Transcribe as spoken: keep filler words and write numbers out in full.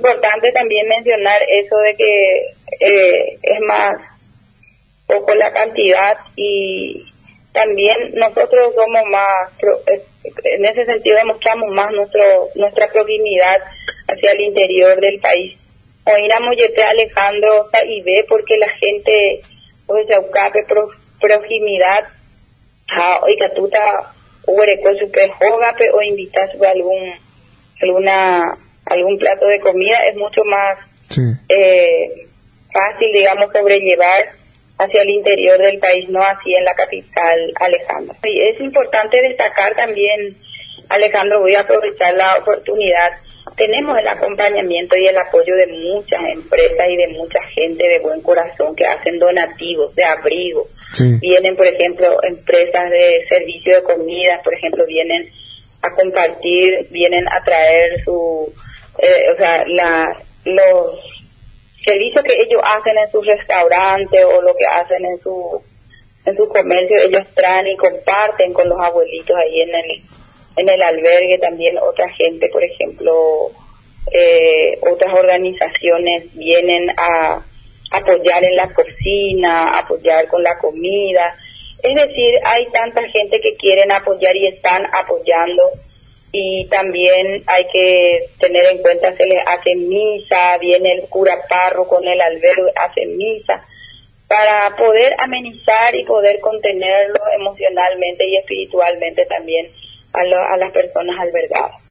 importante también mencionar eso de que eh, es más poco la cantidad, y también nosotros somos más, pro, en ese sentido demostramos más nuestro nuestra proximidad hacia el interior del país. Hoy la Moyete Alejandro y ve porque la gente, pues, Yaucape, pro, proximidad, a oiga, tú ta, con su pejogape o invitas a algún, alguna, algún plato de comida, es mucho más Sí. eh, fácil, digamos, sobrellevar hacia el interior del país, no así en la capital, Alejandro. Y es importante destacar también, Alejandro, voy a aprovechar la oportunidad, tenemos el acompañamiento y el apoyo de muchas empresas y de mucha gente de buen corazón que hacen donativos de abrigo. Sí. Vienen, por ejemplo, empresas de servicio de comida, por ejemplo, vienen a compartir, vienen a traer su, eh, o sea, la, los servicios que ellos hacen en sus restaurantes o lo que hacen en su en su comercio, ellos traen y comparten con los abuelitos ahí en el en el albergue. También otra gente, por ejemplo, eh, otras organizaciones vienen a apoyar en la cocina, apoyar con la comida. Es decir, hay tanta gente que quieren apoyar y están apoyando. Y también hay que tener en cuenta, se les hace misa, viene el cura parro con el albergue, hace misa, para poder amenizar y poder contenerlo emocionalmente y espiritualmente también a, lo, a las personas albergadas.